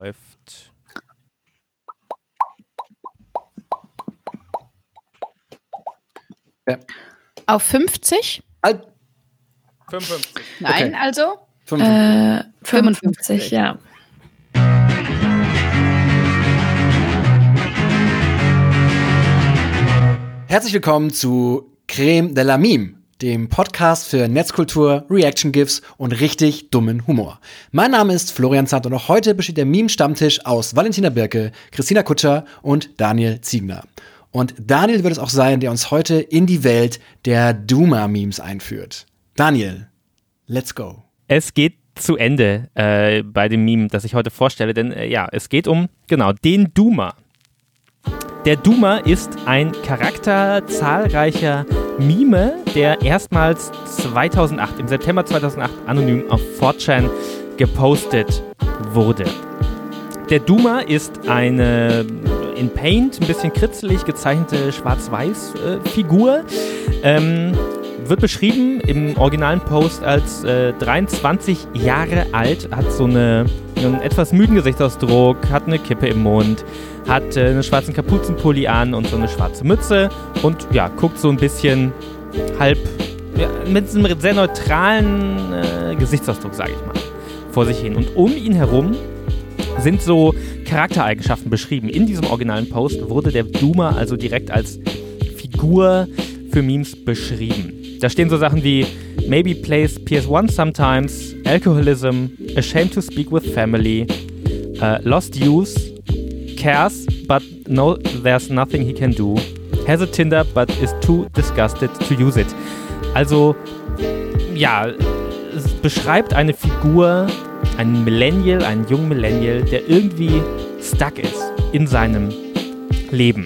Läuft. Ja. Auf 50? 55. Nein, Okay. also 55, ja. Herzlich willkommen zu Creme de la Meme, dem Podcast für Netzkultur, Reaction-GIFs und richtig dummen Humor. Mein Name ist Florian Zandt und auch heute besteht der Meme-Stammtisch aus Valentina Birke, Christina Kutscher und Daniel Ziegner. Und Daniel wird es auch sein, der uns heute in die Welt der Duma-Memes einführt. Daniel, let's go. Es geht zu Ende bei dem Meme, das ich heute vorstelle, denn es geht um, den Duma. Der Duma ist ein Charakter zahlreicher Meme, der erstmals im September 2008 anonym auf 4chan gepostet wurde. Der Duma ist eine in Paint ein bisschen kritzelig gezeichnete Schwarz-Weiß-Figur. Wird beschrieben im originalen Post als 23 Jahre alt, hat so einen etwas müden Gesichtsausdruck, hat eine Kippe im Mund, hat einen schwarzen Kapuzenpulli an und so eine schwarze Mütze und guckt so ein bisschen mit einem sehr neutralen Gesichtsausdruck, sage ich mal, vor sich hin. Und um ihn herum sind so Charaktereigenschaften beschrieben. In diesem originalen Post wurde der Duma also direkt als Figur für Memes beschrieben. Da stehen so Sachen wie maybe plays PS1 sometimes, alcoholism, ashamed to speak with family, lost youth, cares but no there's nothing he can do, has a Tinder but is too disgusted to use it. Also es beschreibt eine Figur, einen jungen Millennial, der irgendwie stuck ist in seinem Leben.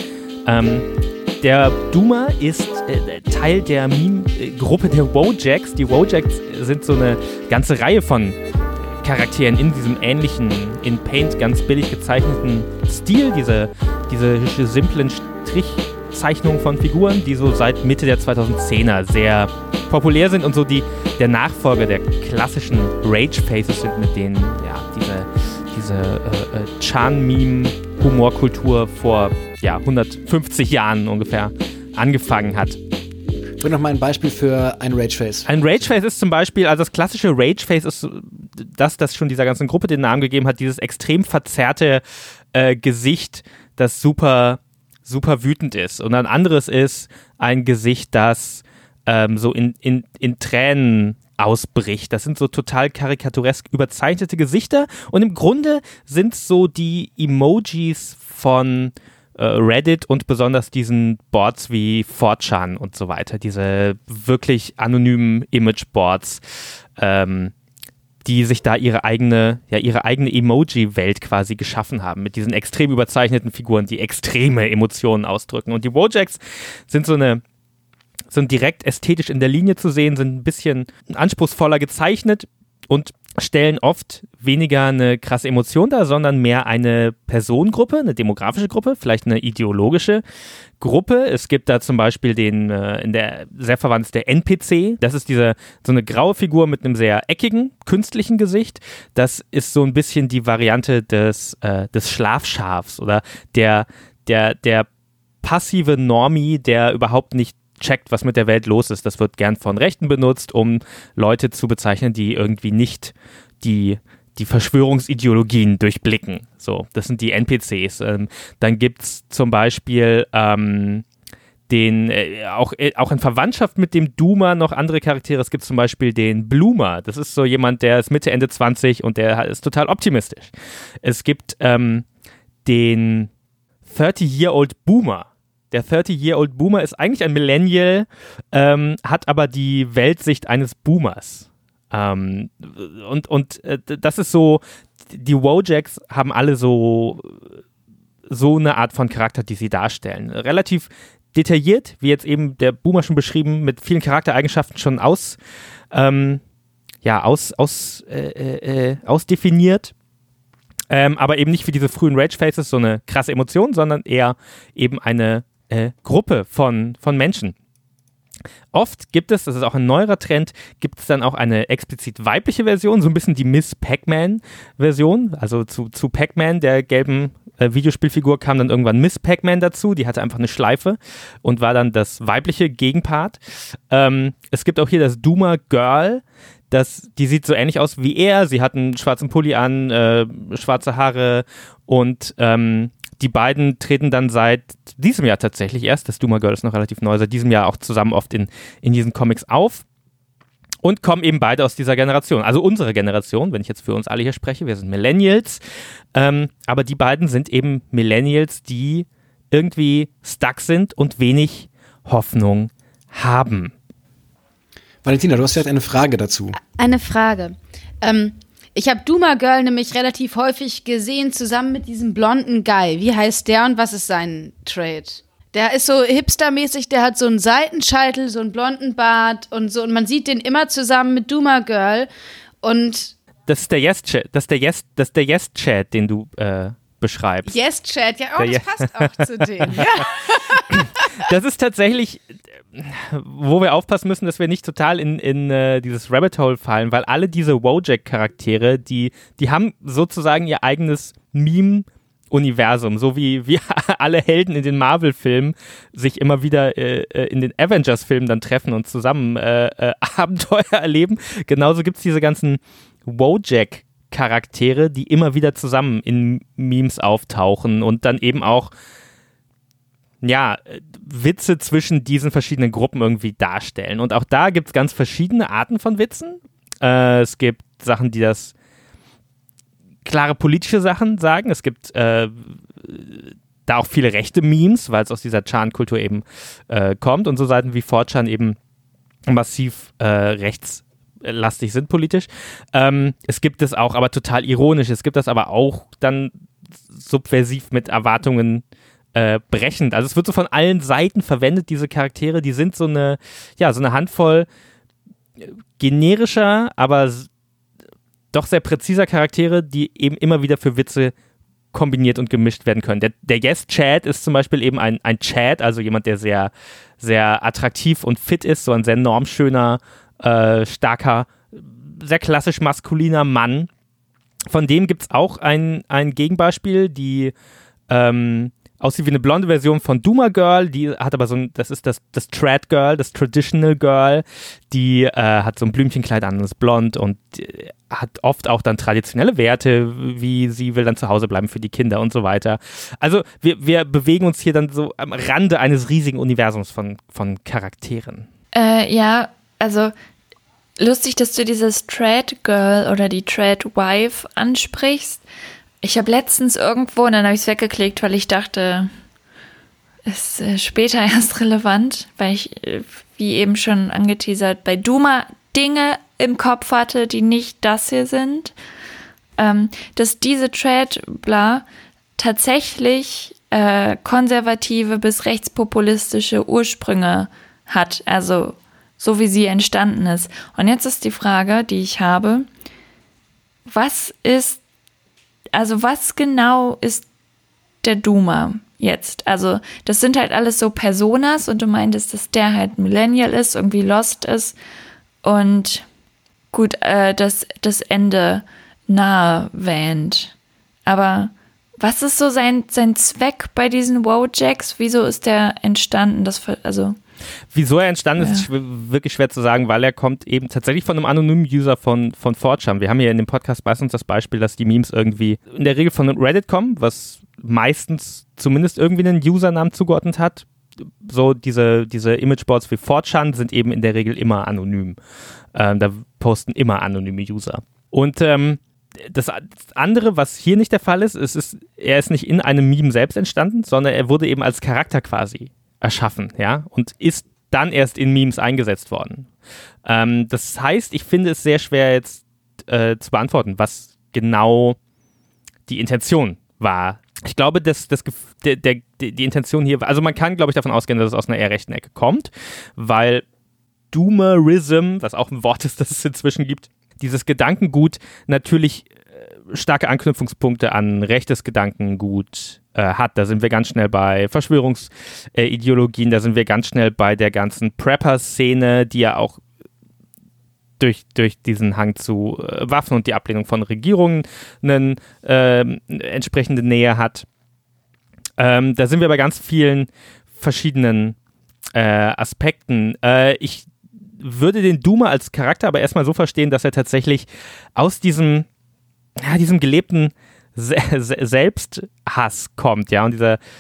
Der Duma ist Teil der Meme-Gruppe der Wojaks. Die Wojaks sind so eine ganze Reihe von Charakteren in diesem ähnlichen, in Paint ganz billig gezeichneten Stil. Diese simplen Strichzeichnungen von Figuren, die so seit Mitte der 2010er sehr populär sind und so der Nachfolger der klassischen Rage-Faces sind, mit denen diese Chan-Meme-Humorkultur vor 150 Jahren ungefähr angefangen hat. Bring noch mal ein Beispiel für ein Rageface. Ein Rageface ist zum Beispiel, also das klassische Rageface ist das schon dieser ganzen Gruppe den Namen gegeben hat, dieses extrem verzerrte Gesicht, das super, super wütend ist. Und ein anderes ist ein Gesicht, das so in Tränen ausbricht. Das sind so total karikaturesk überzeichnete Gesichter und im Grunde sind es so die Emojis von Reddit und besonders diesen Boards wie 4chan und so weiter, diese wirklich anonymen Imageboards, die sich da ihre eigene Emoji-Welt quasi geschaffen haben, mit diesen extrem überzeichneten Figuren, die extreme Emotionen ausdrücken. Und die Wojaks sind direkt ästhetisch in der Linie zu sehen, sind ein bisschen anspruchsvoller gezeichnet und stellen oft weniger eine krasse Emotion dar, sondern mehr eine Personengruppe, eine demografische Gruppe, vielleicht eine ideologische Gruppe. Es gibt da zum Beispiel sehr verwandt ist der NPC. Das ist so eine graue Figur mit einem sehr eckigen, künstlichen Gesicht. Das ist so ein bisschen die Variante des Schlafschafs oder der passive Normie, der überhaupt nicht checkt, was mit der Welt los ist. Das wird gern von Rechten benutzt, um Leute zu bezeichnen, die irgendwie nicht die Verschwörungsideologien durchblicken. So, das sind die NPCs. Dann gibt es zum Beispiel auch in Verwandtschaft mit dem Duma noch andere Charaktere. Es gibt zum Beispiel den Bloomer. Das ist so jemand, der ist Mitte, Ende 20 und der ist total optimistisch. Es gibt den 30-Year-Old Boomer. Der 30-Year-Old Boomer ist eigentlich ein Millennial, hat aber die Weltsicht eines Boomers. Das ist so, die Wojaks haben alle so eine Art von Charakter, die sie darstellen. Relativ detailliert, wie jetzt eben der Boomer schon beschrieben, mit vielen Charaktereigenschaften schon ausdefiniert. Aber eben nicht wie diese frühen Rage-Faces so eine krasse Emotion, sondern eher eben eine Gruppe von Menschen. Oft gibt es, das ist auch ein neuerer Trend, gibt es dann auch eine explizit weibliche Version, so ein bisschen die Miss Pac-Man-Version. Also zu Pac-Man, der gelben Videospielfigur, kam dann irgendwann Miss Pac-Man dazu. Die hatte einfach eine Schleife und war dann das weibliche Gegenpart. Es gibt auch hier das Duma Girl. Die sieht so ähnlich aus wie er. Sie hat einen schwarzen Pulli an, schwarze Haare und die beiden treten dann seit diesem Jahr tatsächlich erst, das Duma Girl ist noch relativ neu, seit diesem Jahr auch zusammen oft in diesen Comics auf und kommen eben beide aus dieser Generation. Also unsere Generation, wenn ich jetzt für uns alle hier spreche, wir sind Millennials, aber die beiden sind eben Millennials, die irgendwie stuck sind und wenig Hoffnung haben. Valentina, du hast vielleicht eine Frage dazu. Eine Frage. Ich habe Duma Girl nämlich relativ häufig gesehen, zusammen mit diesem blonden Guy. Wie heißt der und was ist sein Trade? Der ist so hipstermäßig, der hat so einen Seitenscheitel, so einen blonden Bart und so. Und man sieht den immer zusammen mit Duma Girl. Und das ist der Yes-Chat, den du beschreibst. Yes-Chat, ja, das passt auch zu denen. Ja. Das ist tatsächlich, wo wir aufpassen müssen, dass wir nicht total in dieses Rabbit Hole fallen, weil alle diese Wojak-Charaktere, die haben sozusagen ihr eigenes Meme-Universum, so wie alle Helden in den Marvel-Filmen sich immer wieder in den Avengers-Filmen dann treffen und zusammen Abenteuer erleben. Genauso gibt es diese ganzen Wojak-Charaktere, die immer wieder zusammen in Memes auftauchen und dann eben auch Witze zwischen diesen verschiedenen Gruppen irgendwie darstellen. Und auch da gibt es ganz verschiedene Arten von Witzen. Es gibt Sachen, die das klare politische Sachen sagen. Es gibt da auch viele rechte Memes, weil es aus dieser Chan-Kultur eben kommt und so Seiten wie 4chan eben massiv rechtslastig sind politisch. Es gibt es auch aber total ironisch. Es gibt das aber auch dann subversiv mit Erwartungen brechend. Also es wird so von allen Seiten verwendet, diese Charaktere, die sind so eine Handvoll generischer, aber doch sehr präziser Charaktere, die eben immer wieder für Witze kombiniert und gemischt werden können. Der Yes-Chat ist zum Beispiel eben ein Chat, also jemand, der sehr, sehr attraktiv und fit ist, so ein sehr normschöner, starker, sehr klassisch maskuliner Mann. Von dem gibt es auch ein Gegenbeispiel, die aussieht wie eine blonde Version von Duma Girl, die hat aber das ist das Trad Girl, das Traditional Girl, die hat so ein Blümchenkleid an, ist blond und hat oft auch dann traditionelle Werte, wie sie will dann zu Hause bleiben für die Kinder und so weiter. Also wir bewegen uns hier dann so am Rande eines riesigen Universums von Charakteren. Ja, also lustig, dass du dieses Trad Girl oder die Trad Wife ansprichst. Ich habe letztens irgendwo, und dann habe ich es weggeklickt, weil ich dachte, ist später erst relevant, weil ich, wie eben schon angeteasert, bei Duma Dinge im Kopf hatte, die nicht das hier sind, dass diese Trad-Bla tatsächlich konservative bis rechtspopulistische Ursprünge hat, also so wie sie entstanden ist. Und jetzt ist die Frage, die ich habe, was genau ist der Duma jetzt? Also das sind halt alles so Personas und du meintest, dass der halt Millennial ist, irgendwie lost ist und gut, das Ende nahe wähnt. Aber was ist so sein Zweck bei diesen Wojaks? Wieso ist der entstanden? Wieso er entstanden ist, ist wirklich schwer zu sagen, weil er kommt eben tatsächlich von einem anonymen User von 4chan. Wir haben hier in dem Podcast meistens das Beispiel, dass die Memes irgendwie in der Regel von Reddit kommen, was meistens zumindest irgendwie einen Usernamen zugeordnet hat. So diese Imageboards wie 4chan sind eben in der Regel immer anonym. Da posten immer anonyme User. Und das andere, was hier nicht der Fall ist, er ist nicht in einem Meme selbst entstanden, sondern er wurde eben als Charakter quasi erschaffen, ja, und ist dann erst in Memes eingesetzt worden. Das heißt, ich finde es sehr schwer jetzt zu beantworten, was genau die Intention war. Ich glaube, dass die Intention hier, also man kann, glaube ich, davon ausgehen, dass es aus einer eher rechten Ecke kommt, weil Doomerism, was auch ein Wort ist, das es inzwischen gibt, dieses Gedankengut natürlich starke Anknüpfungspunkte an rechtes Gedankengut hat. Da sind wir ganz schnell bei Verschwörungsideologien, da sind wir ganz schnell bei der ganzen Prepper-Szene, die ja auch durch diesen Hang zu Waffen und die Ablehnung von Regierungen eine entsprechende Nähe hat. Da sind wir bei ganz vielen verschiedenen Aspekten. Ich würde den Duma als Charakter aber erstmal so verstehen, dass er tatsächlich aus diesem gelebten Selbsthass kommt, ja, und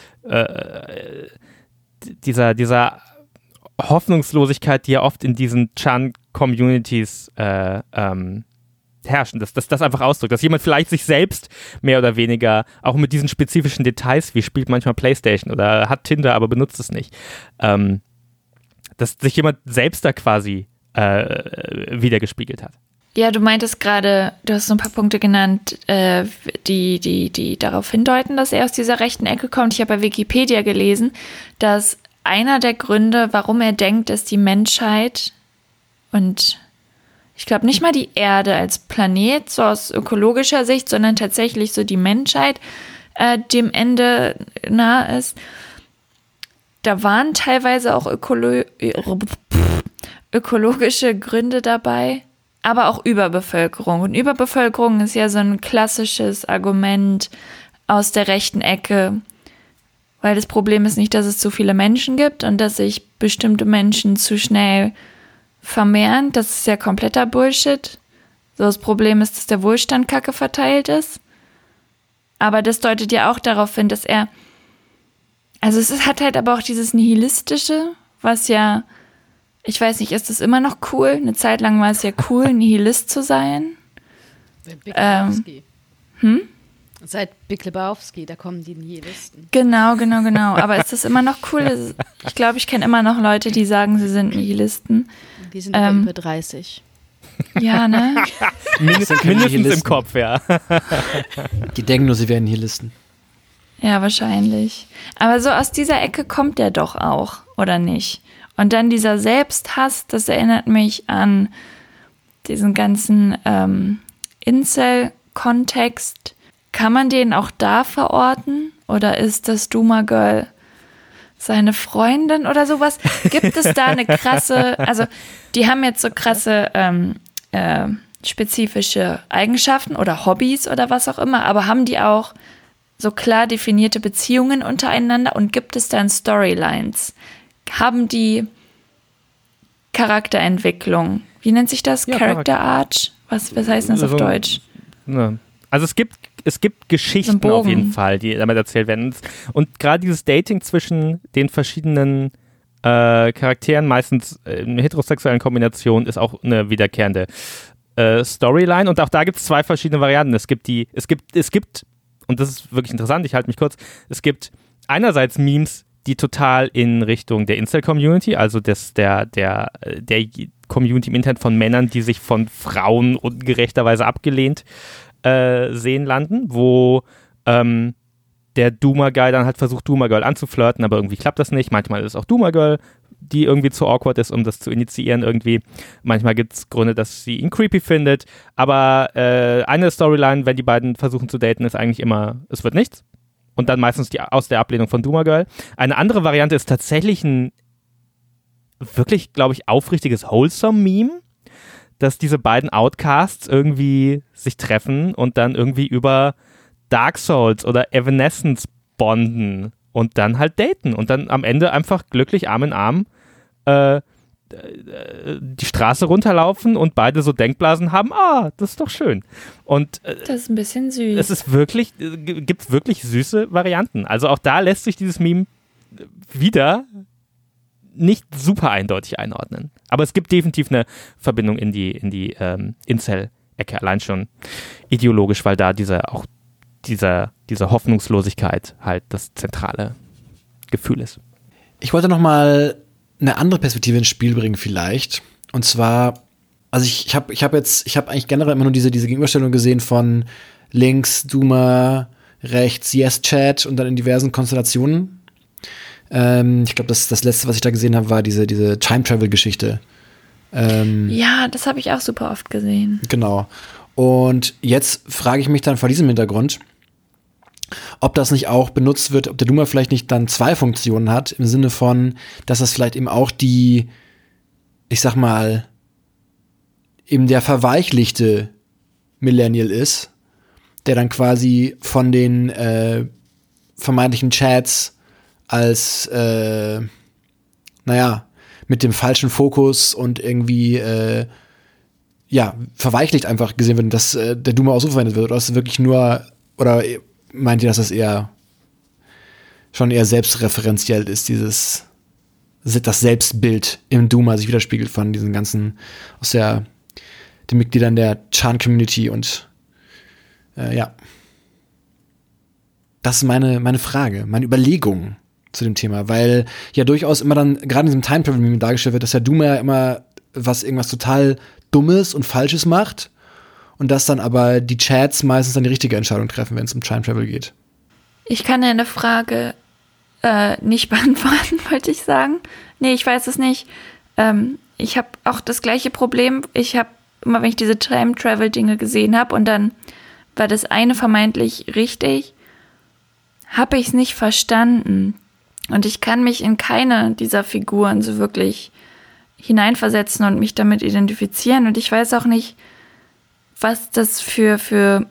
dieser Hoffnungslosigkeit, die ja oft in diesen Chan-Communities herrschen, dass das einfach ausdrückt, dass jemand vielleicht sich selbst mehr oder weniger auch mit diesen spezifischen Details, wie spielt manchmal PlayStation oder hat Tinder, aber benutzt es nicht, dass sich jemand selbst da quasi wiedergespiegelt hat. Ja, du meintest gerade, du hast so ein paar Punkte genannt, die darauf hindeuten, dass er aus dieser rechten Ecke kommt. Ich habe bei Wikipedia gelesen, dass einer der Gründe, warum er denkt, dass die Menschheit und ich glaube nicht mal die Erde als Planet, so aus ökologischer Sicht, sondern tatsächlich so die Menschheit dem Ende nahe ist. Da waren teilweise auch ökologische Gründe dabei, aber auch Überbevölkerung. Und Überbevölkerung ist ja so ein klassisches Argument aus der rechten Ecke, weil das Problem ist nicht, dass es zu viele Menschen gibt und dass sich bestimmte Menschen zu schnell vermehren. Das ist ja kompletter Bullshit. So, das Problem ist, dass der Wohlstand kacke verteilt ist. Aber das deutet ja auch darauf hin, dass es hat halt aber auch dieses Nihilistische, was ja, ich weiß nicht, ist das immer noch cool? Eine Zeit lang war es ja cool, Nihilist zu sein. Seit Big Lebowski, da kommen die Nihilisten. Genau. Aber ist das immer noch cool? Ich glaube, ich kenne immer noch Leute, die sagen, sie sind Nihilisten. Die sind aber über 30. Ja, ne? Mindestens im Kopf, ja. Die denken nur, sie wären Nihilisten. Ja, wahrscheinlich. Aber so aus dieser Ecke kommt der doch auch, oder nicht? Und dann dieser Selbsthass, das erinnert mich an diesen ganzen Incel-Kontext. Kann man den auch da verorten? Oder ist das Duma Girl seine Freundin oder sowas? Gibt es da eine krasse, also die haben jetzt so krasse spezifische Eigenschaften oder Hobbys oder was auch immer, aber haben die auch so klar definierte Beziehungen untereinander und gibt es dann Storylines? Haben die Charakterentwicklung? Wie nennt sich das? Ja, Character Arch? Was heißt das auf Deutsch? Ne. Also es gibt Geschichten auf jeden Fall, die damit erzählt werden. Und gerade dieses Dating zwischen den verschiedenen Charakteren, meistens in heterosexuellen Kombinationen, ist auch eine wiederkehrende Storyline. Und auch da gibt es zwei verschiedene Varianten. Es gibt, und das ist wirklich interessant, ich halte mich kurz, es gibt einerseits Memes, die total in Richtung der Incel-Community, also der Community im Internet von Männern, die sich von Frauen ungerechterweise abgelehnt sehen, landen, wo der Duma-Guy dann halt versucht, Duma-Girl anzuflirten, aber irgendwie klappt das nicht. Manchmal ist es auch Duma-Girl, die irgendwie zu awkward ist, um das zu initiieren irgendwie. Manchmal gibt es Gründe, dass sie ihn creepy findet, aber eine Storyline, wenn die beiden versuchen zu daten, ist eigentlich immer, es wird nichts. Und dann meistens aus der Ablehnung von Duma-Girl. Eine andere Variante ist tatsächlich ein wirklich, glaube ich, aufrichtiges Wholesome-Meme, dass diese beiden Outcasts irgendwie sich treffen und dann irgendwie über Dark Souls oder Evanescence bonden und dann halt daten und dann am Ende einfach glücklich Arm in Arm die Straße runterlaufen und beide so Denkblasen haben, das ist doch schön. Und das ist ein bisschen süß. Es ist wirklich, gibt wirklich süße Varianten. Also auch da lässt sich dieses Meme wieder nicht super eindeutig einordnen. Aber es gibt definitiv eine Verbindung in die Incel-Ecke, allein schon ideologisch, weil da diese Hoffnungslosigkeit halt das zentrale Gefühl ist. Ich wollte noch mal eine andere Perspektive ins Spiel bringen vielleicht. Und zwar, also ich habe eigentlich generell immer nur diese Gegenüberstellung gesehen von links Duma, rechts Yes-Chat und dann in diversen Konstellationen. Ich glaube, das letzte, was ich da gesehen habe, war diese Time-Travel-Geschichte. Ja, das habe ich auch super oft gesehen. Genau. Und jetzt frage ich mich dann vor diesem Hintergrund, ob das nicht auch benutzt wird, ob der Duma vielleicht nicht dann 2 Funktionen hat, im Sinne von, dass das vielleicht eben auch die, ich sag mal, eben der verweichlichte Millennial ist, der dann quasi von den vermeintlichen Chats als, mit dem falschen Fokus und irgendwie, verweichlicht einfach gesehen wird, dass der Duma auch so verwendet wird. Oder ist es wirklich nur, oder meint ihr, dass das schon eher selbstreferenziell ist, das Selbstbild im Duma sich widerspiegelt von diesen ganzen, den Mitgliedern der Chan-Community und das ist meine Frage, meine Überlegung zu dem Thema, weil ja durchaus immer dann, gerade in diesem Time-Travel-Meme dargestellt wird, dass der Duma ja immer irgendwas total Dummes und Falsches macht und dass dann aber die Chats meistens dann die richtige Entscheidung treffen, wenn es um Time-Travel geht. Ich kann eine Frage nicht beantworten, wollte ich sagen. Nee, ich weiß es nicht. Ich habe auch das gleiche Problem. Ich habe immer, wenn ich diese Time-Travel-Dinge gesehen habe und dann war das eine vermeintlich richtig, habe ich es nicht verstanden. Und ich kann mich in keine dieser Figuren so wirklich hineinversetzen und mich damit identifizieren. Und ich weiß auch nicht, was das für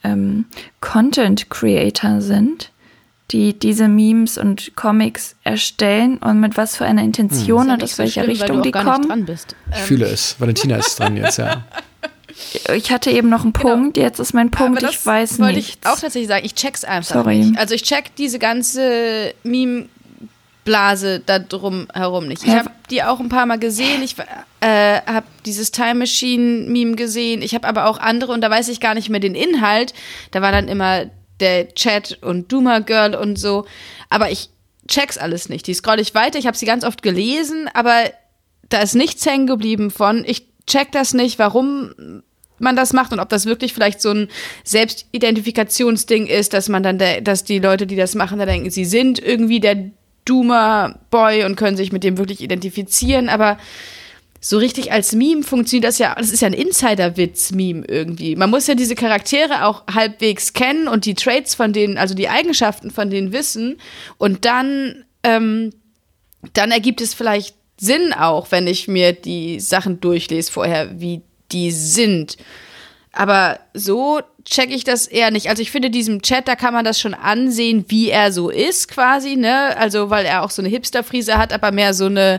Content-Creator sind, die diese Memes und Comics erstellen und mit was für einer Intention und aus welcher Richtung die kommen. Ich fühle es. Valentina ist dran jetzt, ja. Ich hatte eben noch einen Punkt, jetzt ist mein Punkt, ich weiß nicht. Wollte ich auch tatsächlich sagen, ich check's einfach nicht. Also ich check diese ganze Meme-Blase da drum herum nicht. Ich habe die auch ein paar Mal gesehen, ich habe dieses Time Machine-Meme gesehen, ich habe aber auch andere und da weiß ich gar nicht mehr den Inhalt. Da war dann immer der Chat und Duma Girl und so, aber ich check's alles nicht. Die scroll ich weiter, ich habe sie ganz oft gelesen, aber da ist nichts hängen geblieben von, ich check das nicht, warum man das macht und ob das wirklich vielleicht so ein Selbstidentifikationsding ist, dass man dann, dass die Leute, die das machen, da denken, sie sind irgendwie der Duma-Boy und können sich mit dem wirklich identifizieren, aber so richtig als Meme funktioniert das ja, das ist ja ein Insider-Witz-Meme irgendwie. Man muss ja diese Charaktere auch halbwegs kennen und die Traits von denen, also die Eigenschaften von denen wissen und dann ergibt es vielleicht Sinn auch, wenn ich mir die Sachen durchlese vorher, wie die sind. Aber so checke ich das eher nicht. Also ich finde, diesem Chat, da kann man das schon ansehen, wie er so ist quasi, ne? Also weil er auch so eine Hipster-Frise hat, aber mehr so eine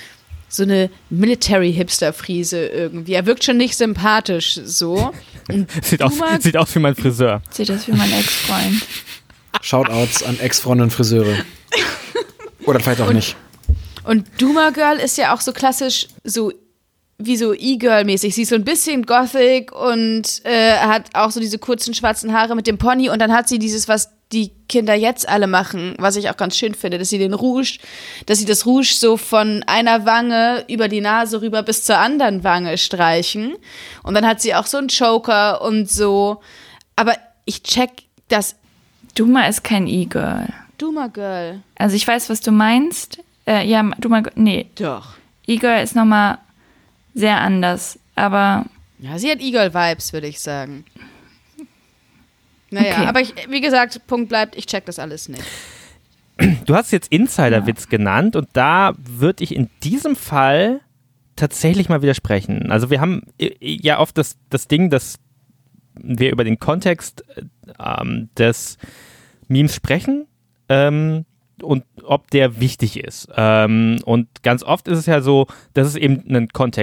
Military-Hipster-Frise irgendwie. Er wirkt schon nicht sympathisch so. Sieht aus wie mein Friseur. Sieht aus wie mein Ex-Freund. Shoutouts an Ex-Freunde und Friseure. Oder vielleicht auch nicht. Und Duma Girl ist ja auch so klassisch so wie so E-Girl-mäßig. Sie ist so ein bisschen gothic und hat auch so diese kurzen schwarzen Haare mit dem Pony und dann hat sie dieses, was die Kinder jetzt alle machen, was ich auch ganz schön finde, dass sie das Rouge so von einer Wange über die Nase rüber bis zur anderen Wange streichen und dann hat sie auch so einen Choker und so. Aber ich check das. Duma ist kein E-Girl. Duma Girl. Also ich weiß, was du meinst. Nee. Doch. E-Girl ist nochmal sehr anders, aber... Ja, sie hat E-Girl-Vibes, würde ich sagen. Naja, okay. Aber wie gesagt, Punkt bleibt, ich check das alles nicht. Du hast jetzt Insider-Witz genannt und da würde ich in diesem Fall tatsächlich mal widersprechen. Also wir haben ja oft das Ding, dass wir über den Kontext des Memes sprechen, und ob der wichtig ist. Und ganz oft ist es ja so, dass es eben einen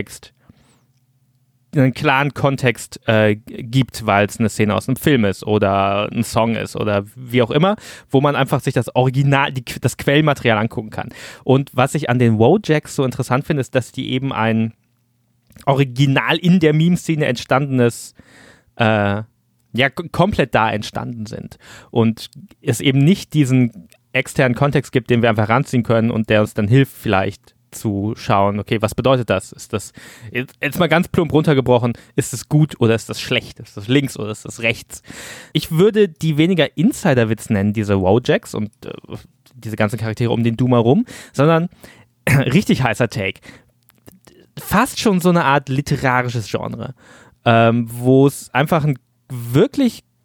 klaren Kontext gibt, weil es eine Szene aus einem Film ist oder ein Song ist oder wie auch immer, wo man einfach sich das Original, das Quellmaterial angucken kann. Und was ich an den Wojaks so interessant finde, ist, dass die eben ein original in der Meme-Szene entstandenes komplett da entstanden sind. Und es eben nicht diesen externen Kontext gibt, den wir einfach ranziehen können und der uns dann hilft, vielleicht zu schauen, okay, was bedeutet das? Ist das, jetzt mal ganz plump runtergebrochen, ist es gut oder ist das schlecht? Ist das links oder ist das rechts? Ich würde die weniger Insider-Witz nennen, diese Wojaks und diese ganzen Charaktere um den Duma rum, sondern richtig heißer Take. Fast schon so eine Art literarisches Genre, wo es einfach ein wirklich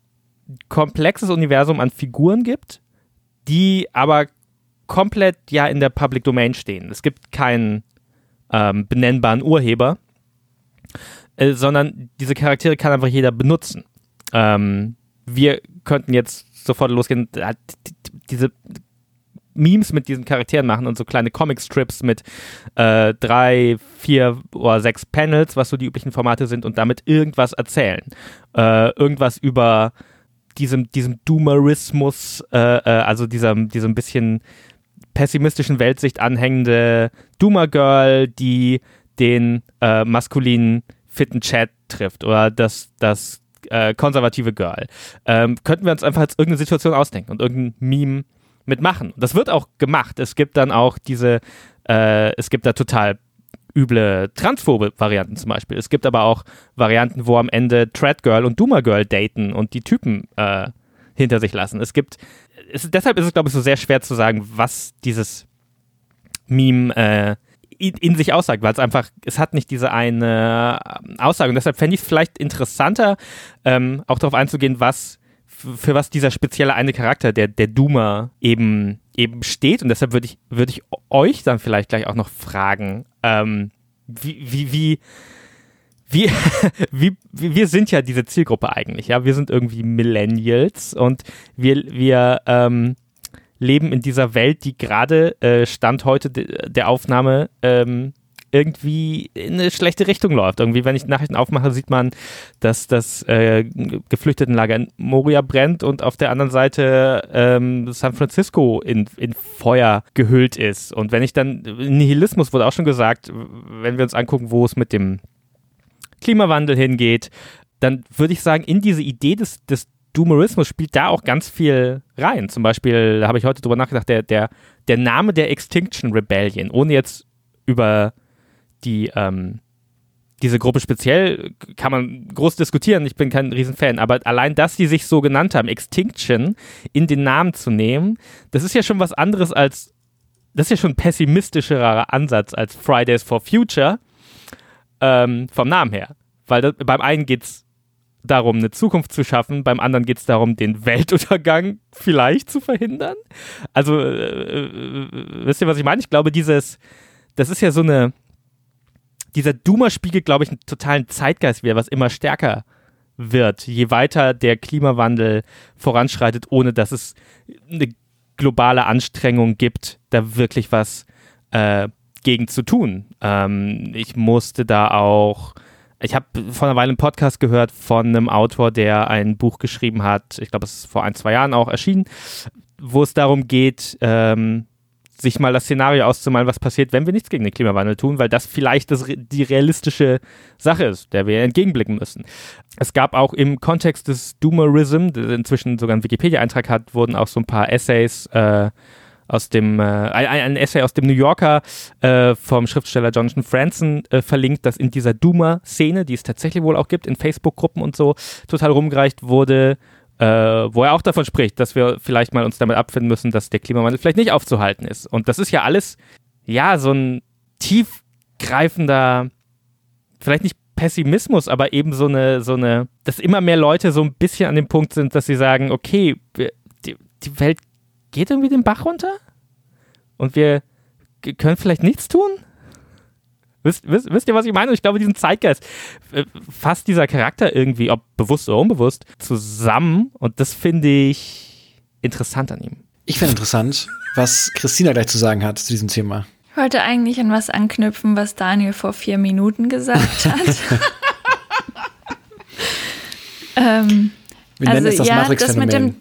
komplexes Universum an Figuren gibt, die aber komplett ja in der Public Domain stehen. Es gibt keinen benennbaren Urheber, sondern diese Charaktere kann einfach jeder benutzen. Wir könnten jetzt sofort losgehen, diese Memes mit diesen Charakteren machen und so kleine Comic-Strips mit 3, 4 oder 6 Panels, was so die üblichen Formate sind, und damit irgendwas erzählen. Irgendwas über diesem Doomerismus, also diesem bisschen pessimistischen Weltsicht anhängende Doomer-Girl, die den maskulinen fitten Chat trifft oder das konservative Girl. Könnten wir uns einfach jetzt irgendeine Situation ausdenken und irgendein Meme mitmachen. Das wird auch gemacht. Es gibt dann auch es gibt da total üble transphobe Varianten zum Beispiel. Es gibt aber auch Varianten, wo am Ende Trad Girl und Doomer Girl daten und die Typen hinter sich lassen. Deshalb ist es, glaube ich, so sehr schwer zu sagen, was dieses Meme in sich aussagt, weil es hat nicht diese eine Aussage. Und deshalb fände ich es vielleicht interessanter, auch darauf einzugehen, für was dieser spezielle eine Charakter, der Doomer eben steht. Und deshalb würde ich euch dann vielleicht gleich auch noch fragen, wir sind ja diese Zielgruppe eigentlich, ja. Wir sind irgendwie Millennials und wir leben in dieser Welt, die gerade Stand heute der Aufnahme irgendwie in eine schlechte Richtung läuft. Irgendwie, wenn ich Nachrichten aufmache, sieht man, dass das Geflüchtetenlager in Moria brennt und auf der anderen Seite San Francisco in Feuer gehüllt ist. Und wenn ich dann, Nihilismus wurde auch schon gesagt, wenn wir uns angucken, wo es mit dem Klimawandel hingeht, dann würde ich sagen, in diese Idee des Doomerismus spielt da auch ganz viel rein. Zum Beispiel, da habe ich heute drüber nachgedacht, der Name der Extinction Rebellion, ohne jetzt über diese Gruppe speziell kann man groß diskutieren, ich bin kein Riesenfan, aber allein, dass die sich so genannt haben, Extinction, in den Namen zu nehmen, das ist ja schon was anderes das ist ja schon ein pessimistischerer Ansatz als Fridays for Future, vom Namen her. Weil beim einen geht es darum, eine Zukunft zu schaffen, beim anderen geht es darum, den Weltuntergang vielleicht zu verhindern. Also, wisst ihr, was ich meine? Ich glaube, das ist ja so dieser Doomer spiegelt, glaube ich, einen totalen Zeitgeist wieder, was immer stärker wird, je weiter der Klimawandel voranschreitet, ohne dass es eine globale Anstrengung gibt, da wirklich was gegen zu tun. Ich habe vor einer Weile einen Podcast gehört von einem Autor, der ein Buch geschrieben hat, ich glaube, es ist vor 1-2 Jahren auch erschienen, wo es darum geht, sich mal das Szenario auszumalen, was passiert, wenn wir nichts gegen den Klimawandel tun, weil das vielleicht die realistische Sache ist, der wir entgegenblicken müssen. Es gab auch im Kontext des Doomerism, der inzwischen sogar einen Wikipedia-Eintrag hat, wurden auch so ein paar Essays ein Essay aus dem New Yorker vom Schriftsteller Jonathan Franzen verlinkt, das in dieser Doomer-Szene, die es tatsächlich wohl auch gibt, in Facebook-Gruppen und so, total rumgereicht wurde, wo er auch davon spricht, dass wir vielleicht mal uns damit abfinden müssen, dass der Klimawandel vielleicht nicht aufzuhalten ist. Und das ist ja alles, ja, so ein tiefgreifender, vielleicht nicht Pessimismus, aber eben so eine, dass immer mehr Leute so ein bisschen an dem Punkt sind, dass sie sagen, okay, die Welt geht irgendwie den Bach runter und wir können vielleicht nichts tun? Wisst ihr, was ich meine? Und ich glaube, diesen Zeitgeist fasst dieser Charakter irgendwie, ob bewusst oder unbewusst, zusammen, und das finde ich interessant an ihm. Ich finde interessant, was Christina gleich zu sagen hat zu diesem Thema. Ich wollte eigentlich an was anknüpfen, was Daniel vor 4 Minuten gesagt hat. Wir nennen es das Matrix-Phänomen.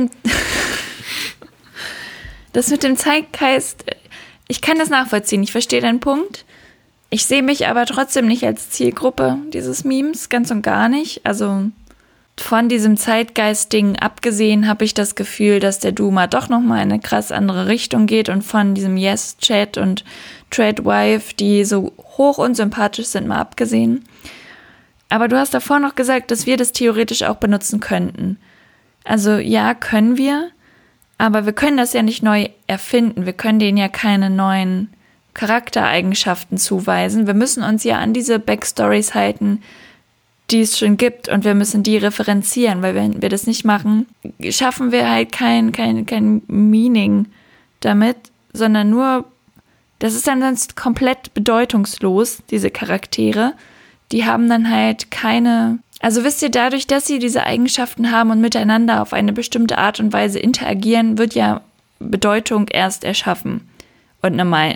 Das mit dem Zeitgeist, ich kann das nachvollziehen, ich verstehe deinen Punkt. Ich sehe mich aber trotzdem nicht als Zielgruppe dieses Memes, ganz und gar nicht. Also von diesem Zeitgeist-Ding abgesehen habe ich das Gefühl, dass der Doomer doch nochmal in eine krass andere Richtung geht und von diesem Yes-Chat und Tradwife, die so hoch unsympathisch sind, mal abgesehen. Aber du hast davor noch gesagt, dass wir das theoretisch auch benutzen könnten. Also ja, können wir, aber wir können das ja nicht neu erfinden. Wir können denen ja keine neuen Charaktereigenschaften zuweisen. Wir müssen uns ja an diese Backstories halten, die es schon gibt und wir müssen die referenzieren, weil wenn wir das nicht machen, schaffen wir halt kein Meaning damit, sondern nur, das ist dann sonst komplett bedeutungslos, diese Charaktere. Die haben dann halt keine, also wisst ihr, dadurch, dass sie diese Eigenschaften haben und miteinander auf eine bestimmte Art und Weise interagieren, wird ja Bedeutung erst erschaffen. Und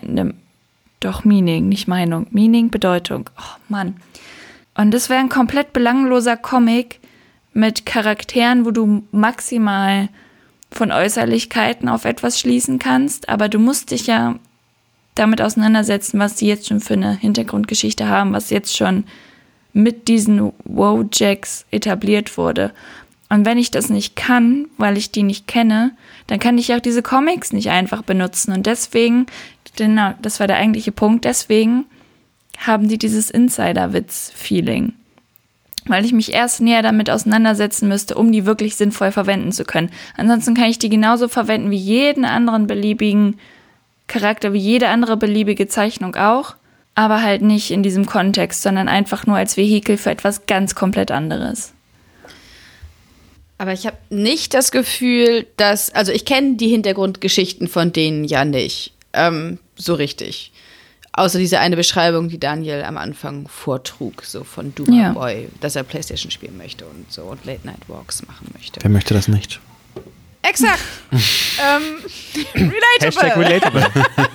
Meaning, nicht Meinung. Meaning, Bedeutung. Oh Mann. Und das wäre ein komplett belangloser Comic mit Charakteren, wo du maximal von Äußerlichkeiten auf etwas schließen kannst, aber du musst dich ja damit auseinandersetzen, was die jetzt schon für eine Hintergrundgeschichte haben, was jetzt schon mit diesen Wojaks etabliert wurde. Und wenn ich das nicht kann, weil ich die nicht kenne, dann kann ich auch diese Comics nicht einfach benutzen. Und deswegen, genau, das war der eigentliche Punkt, deswegen haben die dieses Insider-Witz-Feeling. Weil ich mich erst näher damit auseinandersetzen müsste, um die wirklich sinnvoll verwenden zu können. Ansonsten kann ich die genauso verwenden wie jeden anderen beliebigen Charakter, wie jede andere beliebige Zeichnung auch, aber halt nicht in diesem Kontext, sondern einfach nur als Vehikel für etwas ganz komplett anderes. Aber ich habe nicht das Gefühl, also ich kenne die Hintergrundgeschichten von denen ja nicht so richtig. Außer diese eine Beschreibung, die Daniel am Anfang vortrug, so von Duma Boy, dass er PlayStation spielen möchte und so und Late-Night-Walks machen möchte. Wer möchte das nicht? Exakt. Relatable. #relatable.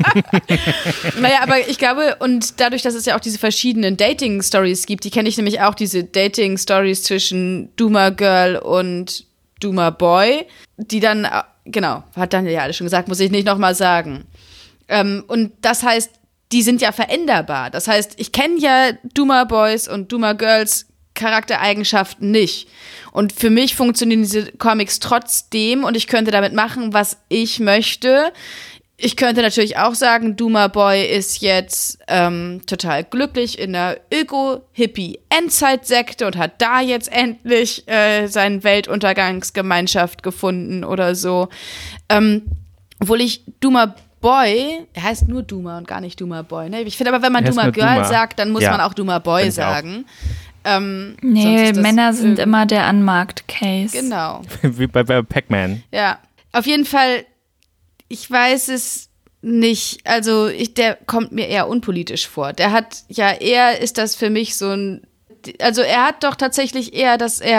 Naja, aber ich glaube, und dadurch, dass es ja auch diese verschiedenen Dating-Stories gibt, die kenne ich nämlich auch, diese Dating-Stories zwischen Duma Girl und Duma Boy, die dann, genau, hat Daniel ja alles schon gesagt, muss ich nicht nochmal sagen. Und das heißt, die sind ja veränderbar. Das heißt, ich kenne ja Duma Boys und Duma Girls Charaktereigenschaften nicht. Und für mich funktionieren diese Comics trotzdem und ich könnte damit machen, was ich möchte. Ich könnte natürlich auch sagen, Duma Boy ist jetzt total glücklich in einer Öko-Hippie-Endzeit-Sekte und hat da jetzt endlich seine Weltuntergangsgemeinschaft gefunden oder so. Obwohl ich Duma Boy, er heißt nur Duma und gar nicht Duma Boy. Ne? Ich finde aber, wenn man Duma Girl sagt, dann muss man auch Duma Boy sagen. Nee, Männer sind immer der Unmarked-Case. Genau. Wie bei Pac-Man. Ja, auf jeden Fall, ich weiß es nicht, also der kommt mir eher unpolitisch vor. Der hat ja eher, ist das für mich so ein, also er hat doch tatsächlich eher,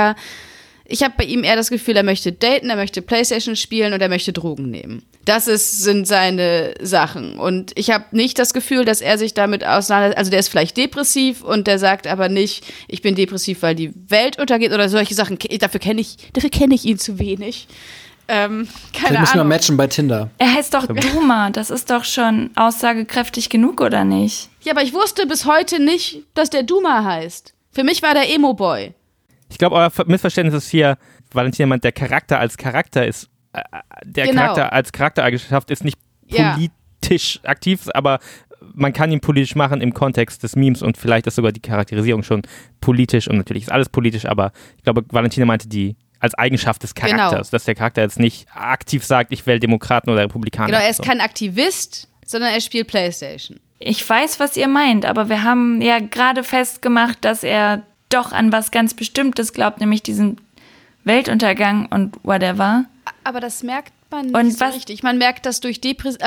ich habe bei ihm eher das Gefühl, er möchte daten, er möchte PlayStation spielen und er möchte Drogen nehmen. Das sind seine Sachen. Und ich habe nicht das Gefühl, dass er sich damit auseinandersetzt. Also der ist vielleicht depressiv und der sagt aber nicht, ich bin depressiv, weil die Welt untergeht oder solche Sachen. Dafür kenne ich ihn zu wenig. Keine Ahnung. Müssen wir matchen bei Tinder. Er heißt doch Duma, das ist doch schon aussagekräftig genug, oder nicht? Ja, aber ich wusste bis heute nicht, dass der Duma heißt. Für mich war der Emo-Boy. Ich glaube, euer Missverständnis ist hier, Valentina meint, der Charakter als Charakter ist, Charakter als Charaktereigenschaft ist nicht politisch aktiv, aber man kann ihn politisch machen im Kontext des Memes und vielleicht ist sogar die Charakterisierung schon politisch und natürlich ist alles politisch, aber ich glaube, Valentina meinte die als Eigenschaft des Charakters, dass der Charakter jetzt nicht aktiv sagt, ich wähle Demokraten oder Republikaner. Genau, er ist kein Aktivist, sondern er spielt PlayStation. Ich weiß, was ihr meint, aber wir haben ja gerade festgemacht, dass er doch an was ganz Bestimmtes glaubt, nämlich diesen Weltuntergang und whatever. Aber das merkt man nicht so richtig. Man merkt das dass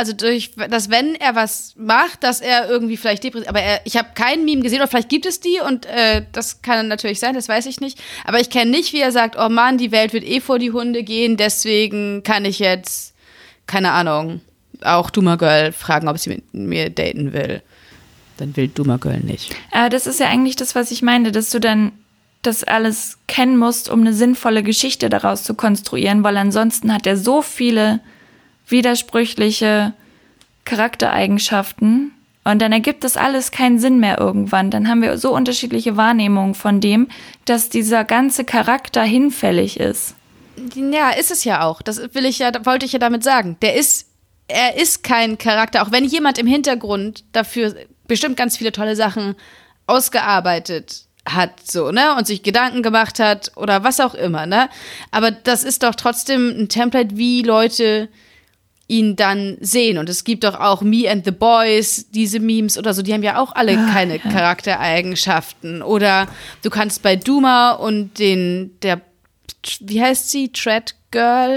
wenn er was macht, dass er irgendwie vielleicht depressiv, aber ich habe keinen Meme gesehen, oder vielleicht gibt es die und das kann natürlich sein, das weiß ich nicht. Aber ich kenne nicht, wie er sagt, oh Mann, die Welt wird vor die Hunde gehen, deswegen kann ich jetzt, keine Ahnung, auch Duma Girl fragen, ob sie mit mir daten will. Dann will Duma Girl nicht. Das ist ja eigentlich das, was ich meinte, dass du dann das alles kennen musst, um eine sinnvolle Geschichte daraus zu konstruieren, weil ansonsten hat er so viele widersprüchliche Charaktereigenschaften und dann ergibt das alles keinen Sinn mehr irgendwann. Dann haben wir so unterschiedliche Wahrnehmungen von dem, dass dieser ganze Charakter hinfällig ist. Ja, ist es ja auch. Das wollte ich ja damit sagen. Er ist kein Charakter, auch wenn jemand im Hintergrund dafür bestimmt ganz viele tolle Sachen ausgearbeitet hat, so, ne, und sich Gedanken gemacht hat oder was auch immer, ne, aber das ist doch trotzdem ein Template, wie Leute ihn dann sehen. Und es gibt doch auch Me and the Boys, diese Memes oder so, die haben ja auch alle keine Charaktereigenschaften. Oder du kannst bei Duma und wie heißt sie? Tread Girl?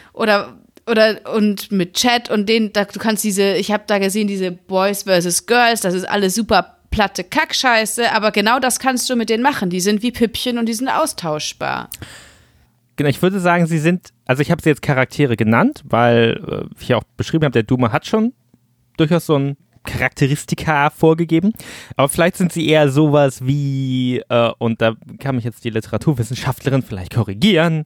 Und mit Chat und du kannst ich habe da gesehen, diese Boys versus Girls, das ist alles super platte Kackscheiße, aber genau das kannst du mit denen machen. Die sind wie Püppchen und die sind austauschbar. Genau, ich würde sagen, ich habe sie jetzt Charaktere genannt, weil ich ja auch beschrieben habe, der Duma hat schon durchaus so ein Charakteristika vorgegeben, aber vielleicht sind sie eher sowas wie, und da kann mich jetzt die Literaturwissenschaftlerin vielleicht korrigieren,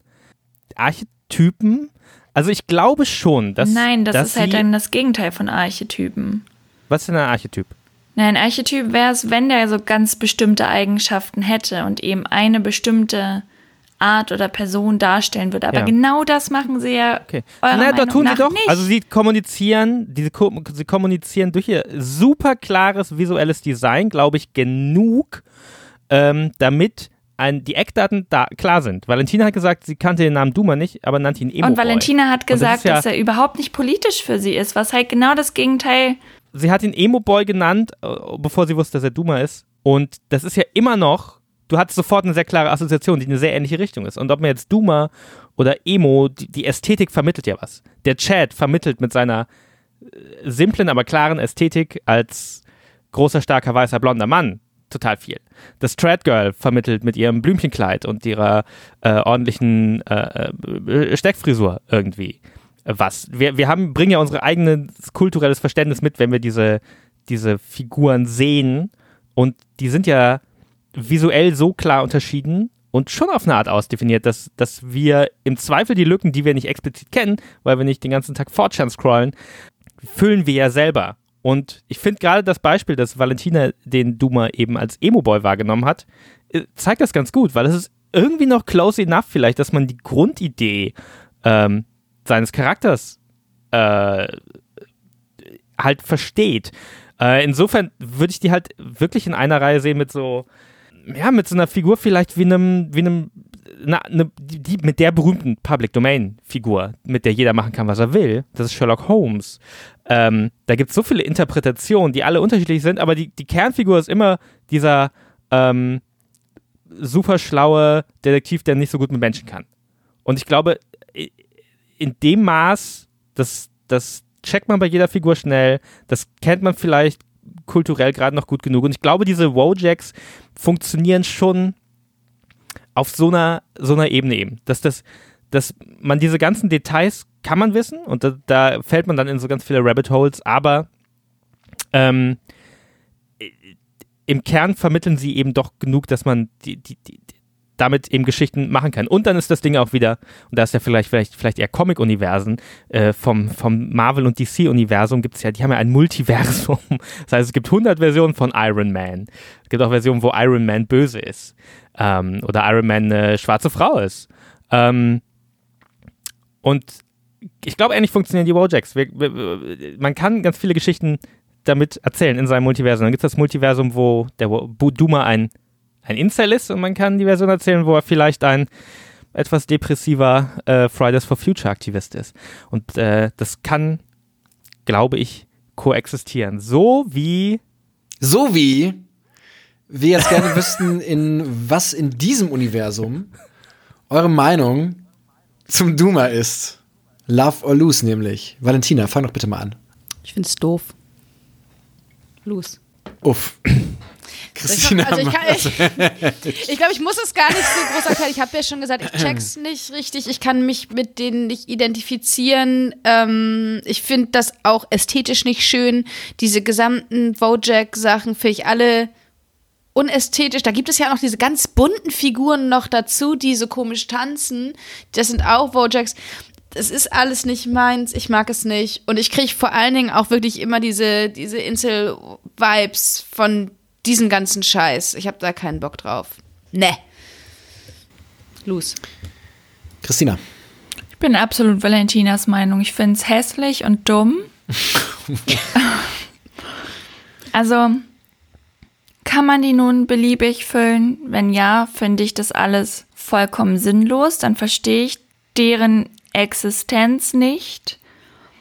Archetypen. Also ich glaube schon, dass Nein, das ist halt sie, dann das Gegenteil von Archetypen. Was ist denn ein Archetyp? Nein, ein Archetyp wäre es, wenn der so ganz bestimmte Eigenschaften hätte und eben eine bestimmte Art oder Person darstellen würde. Aber genau das machen sie ja eurer Meinung da tun nach sie doch. nicht. Also sie kommunizieren durch ihr super klares visuelles Design, glaube ich, genug, damit die Eckdaten da klar sind. Valentina hat gesagt, sie kannte den Namen Duma nicht, aber nannte ihn Emo-Boy. Und Valentina hat gesagt, dass er überhaupt nicht politisch für sie ist, was halt genau das Gegenteil. Sie hat ihn Emo-Boy genannt, bevor sie wusste, dass er Duma ist. Und das ist ja immer noch, du hattest sofort eine sehr klare Assoziation, die eine sehr ähnliche Richtung ist. Und ob man jetzt Duma oder Emo, die Ästhetik vermittelt ja was. Der Chat vermittelt mit seiner simplen, aber klaren Ästhetik als großer, starker, weißer, blonder Mann total viel. Das Tread Girl vermittelt mit ihrem Blümchenkleid und ihrer ordentlichen Steckfrisur irgendwie was. Wir bringen ja unser eigenes kulturelles Verständnis mit, wenn wir diese Figuren sehen, und die sind ja visuell so klar unterschieden und schon auf eine Art ausdefiniert, dass wir im Zweifel die Lücken, die wir nicht explizit kennen, weil wir nicht den ganzen Tag 4chan scrollen, füllen wir ja selber. Und ich finde gerade das Beispiel, dass Valentina den Duma eben als Emo-Boy wahrgenommen hat, zeigt das ganz gut, weil es ist irgendwie noch close enough vielleicht, dass man die Grundidee seines Charakters halt versteht. Insofern würde ich die halt wirklich in einer Reihe sehen mit so einer Figur vielleicht wie einem mit der berühmten Public Domain Figur, mit der jeder machen kann, was er will. Das ist Sherlock Holmes. Da gibt es so viele Interpretationen, die alle unterschiedlich sind, aber die Kernfigur ist immer dieser super schlaue Detektiv, der nicht so gut mit Menschen kann. Und ich glaube, in dem Maß, das checkt man bei jeder Figur schnell, das kennt man vielleicht kulturell gerade noch gut genug. Und ich glaube, diese Wojaks funktionieren schon auf so einer Ebene eben. Dass man diese ganzen Details kann man wissen, und da fällt man dann in so ganz viele Rabbit Holes, aber im Kern vermitteln sie eben doch genug, dass man damit eben Geschichten machen kann. Und dann ist das Ding auch wieder, und da ist ja vielleicht eher Comic-Universen, vom Marvel- und DC-Universum gibt es ja, die haben ja ein Multiversum. Das heißt, es gibt 100 Versionen von Iron Man. Es gibt auch Versionen, wo Iron Man böse ist. Oder Iron Man eine schwarze Frau ist. Und ich glaube, ähnlich funktionieren die Wojaks. Man kann ganz viele Geschichten damit erzählen in seinem Multiversum. Dann gibt es das Multiversum, wo der Duma ein Incel ist, und man kann die Version erzählen, wo er vielleicht ein etwas depressiver Fridays for Future Aktivist ist. Und das kann, glaube ich, koexistieren. So wie wir jetzt gerne wüssten, was in diesem Universum eure Meinung zum Duma ist. Love or Lose nämlich. Valentina, fang doch bitte mal an. Ich find's doof. Lose. Uff. Christina, ich glaube, ich muss es gar nicht so groß erklären. Ich habe ja schon gesagt, ich check's nicht richtig. Ich kann mich mit denen nicht identifizieren. Ich finde das auch ästhetisch nicht schön. Diese gesamten Wojak-Sachen finde ich alle unästhetisch. Da gibt es ja noch diese ganz bunten Figuren noch dazu, die so komisch tanzen. Das sind auch Wojaks. Das ist alles nicht meins, ich mag es nicht. Und ich kriege vor allen Dingen auch wirklich immer diese Insel-Vibes von diesen ganzen Scheiß. Ich habe da keinen Bock drauf. Ne. Los. Christina. Ich bin absolut Valentinas Meinung. Ich finde es hässlich und dumm. Also, kann man die nun beliebig füllen? Wenn ja, finde ich das alles vollkommen sinnlos. Dann verstehe ich deren Existenz nicht.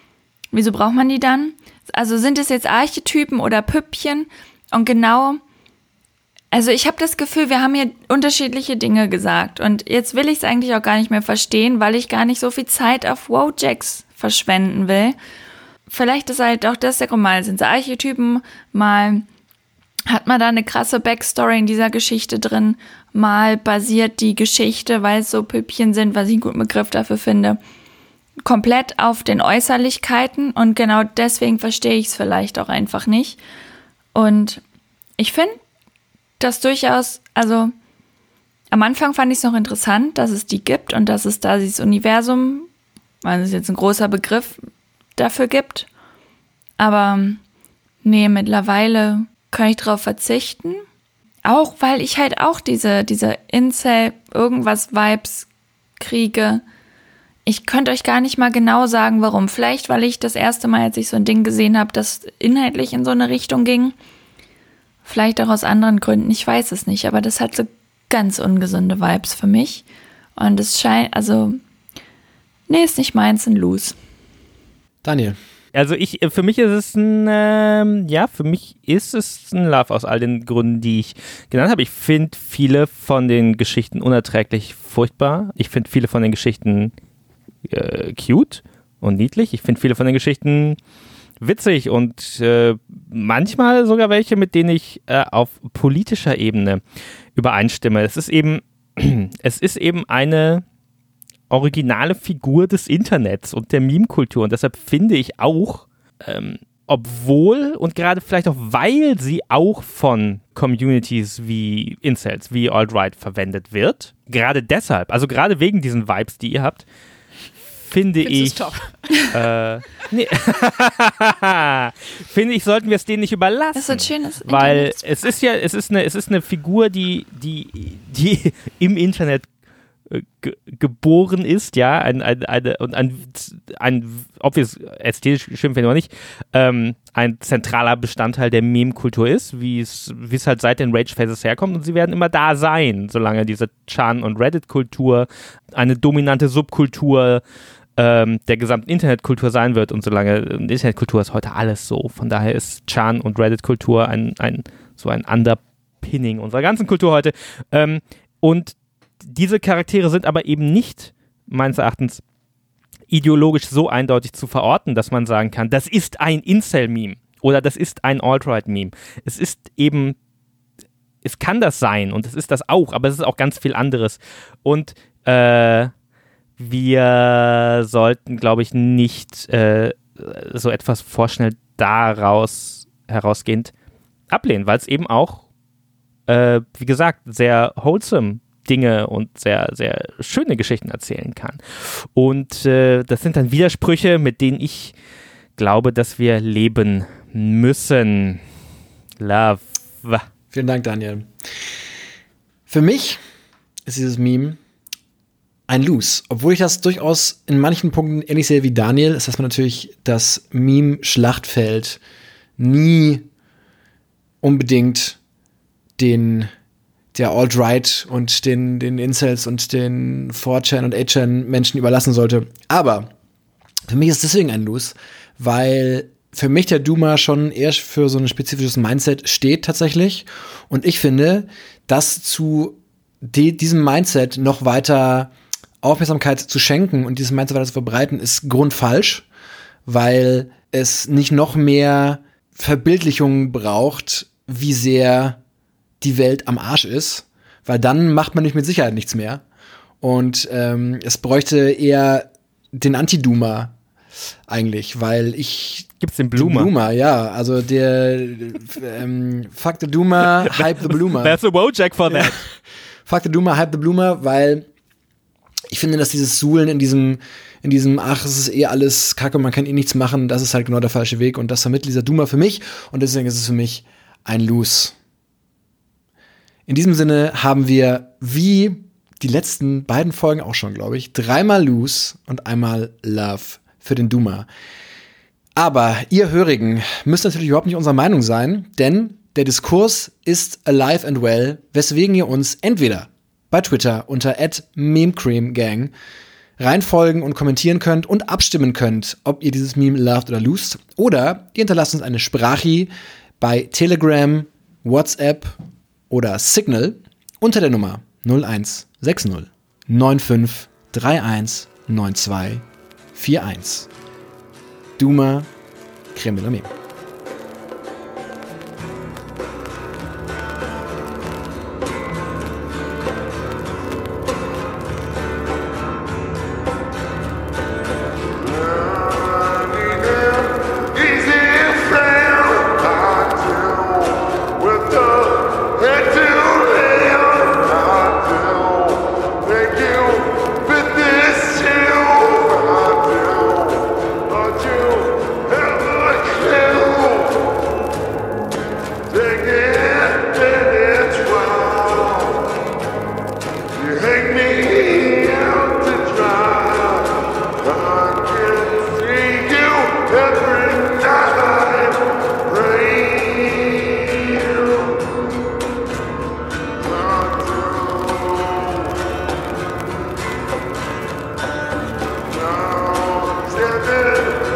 Wieso braucht man die dann? Also sind es jetzt Archetypen oder Püppchen? Und genau, also ich habe das Gefühl, wir haben hier unterschiedliche Dinge gesagt. Und jetzt will ich es eigentlich auch gar nicht mehr verstehen, weil ich gar nicht so viel Zeit auf Wojaks verschwenden will. Vielleicht ist halt auch das der Grund, mal sind es Archetypen, mal hat man da eine krasse Backstory in dieser Geschichte drin, mal basiert die Geschichte, weil es so Püppchen sind, was ich einen guten Begriff dafür finde, komplett auf den Äußerlichkeiten und genau deswegen verstehe ich es vielleicht auch einfach nicht. Und ich finde das durchaus, also am Anfang fand ich es noch interessant, dass es die gibt und dass es da dieses Universum, das ist jetzt ein großer Begriff, dafür gibt. Aber nee, mittlerweile kann ich drauf verzichten. Auch weil ich halt auch diese Incel-Irgendwas-Vibes kriege. Ich könnte euch gar nicht mal genau sagen, warum. Vielleicht, weil ich das erste Mal, als ich so ein Ding gesehen habe, das inhaltlich in so eine Richtung ging. Vielleicht auch aus anderen Gründen, ich weiß es nicht. Aber das hat so ganz ungesunde Vibes für mich. Und es scheint, also, nee, ist nicht meins, ein Loose. Daniel. Also für mich ist es ein Love aus all den Gründen, die ich genannt habe. Ich finde viele von den Geschichten unerträglich furchtbar. Ich finde viele von den Geschichten cute und niedlich. Ich finde viele von den Geschichten witzig und manchmal sogar welche, mit denen ich auf politischer Ebene übereinstimme. Es ist eben eine originale Figur des Internets und der Meme-Kultur. Und deshalb finde ich auch, obwohl und gerade vielleicht auch, weil sie auch von Communities wie Incels, wie Alt-Right verwendet wird, gerade deshalb, also gerade wegen diesen Vibes, die ihr habt, finde ich, sollten wir es denen nicht überlassen. Das ist ein schönes weil es ist eine Figur, die im Internet geboren ist, ja, ein obvious, ästhetisch stimmt wir noch nicht, ein zentraler Bestandteil der Meme-Kultur ist, wie es halt seit den Rage-Phases herkommt, und sie werden immer da sein, solange diese Chan- und Reddit-Kultur eine dominante Subkultur der gesamten Internetkultur sein wird, und solange Internetkultur ist heute alles so, von daher ist Chan- und Reddit-Kultur ein Underpinning unserer ganzen Kultur heute, und diese Charaktere sind aber eben nicht, meines Erachtens, ideologisch so eindeutig zu verorten, dass man sagen kann, das ist ein Incel-Meme oder das ist ein Alt-Right-Meme. Es ist eben, es kann das sein und es ist das auch, aber es ist auch ganz viel anderes. Und wir sollten, glaube ich, nicht so etwas vorschnell herausgehend ablehnen, weil es eben auch, wie gesagt, sehr wholesome Dinge und sehr, sehr schöne Geschichten erzählen kann. Und das sind dann Widersprüche, mit denen ich glaube, dass wir leben müssen. Love. Vielen Dank, Daniel. Für mich ist dieses Meme ein Lose. Obwohl ich das durchaus in manchen Punkten ähnlich sehe wie Daniel, ist, dass man natürlich das Meme-Schlachtfeld nie unbedingt der Alt-Right und den Incels und den 4chan und 8chan Menschen überlassen sollte. Aber für mich ist deswegen ein Lose, weil für mich der Duma schon eher für so ein spezifisches Mindset steht tatsächlich. Und ich finde, dass zu diesem Mindset noch weiter Aufmerksamkeit zu schenken und dieses Mindset weiter zu verbreiten, ist grundfalsch, weil es nicht noch mehr Verbildlichungen braucht, wie sehr die Welt am Arsch ist, weil dann macht man nicht mit Sicherheit nichts mehr. Und es bräuchte eher den Anti-Duma eigentlich, weil Gibt's den Bloomer? Bloomer, ja, also der Fuck the Duma, Hype the Bloomer. There's a Wojak for that. Fuck the Duma, Hype the Bloomer, weil ich finde, dass dieses Suhlen in diesem ach, es ist eh alles Kacke, man kann eh nichts machen, das ist halt genau der falsche Weg, und das vermittelt dieser Duma für mich, und deswegen ist es für mich ein Lose. In diesem Sinne haben wir, wie die letzten beiden Folgen auch schon, glaube ich, 3-mal Lose und einmal Love für den Duma. Aber ihr Hörigen müsst natürlich überhaupt nicht unserer Meinung sein, denn der Diskurs ist alive and well, weswegen ihr uns entweder bei Twitter unter @memecreamgang reinfolgen und kommentieren könnt und abstimmen könnt, ob ihr dieses Meme loved oder lost. Oder ihr hinterlasst uns eine Sprachi bei Telegram, WhatsApp oder Signal unter der Nummer 0160 9531 9241. Duma, Creme de la Meme. Stand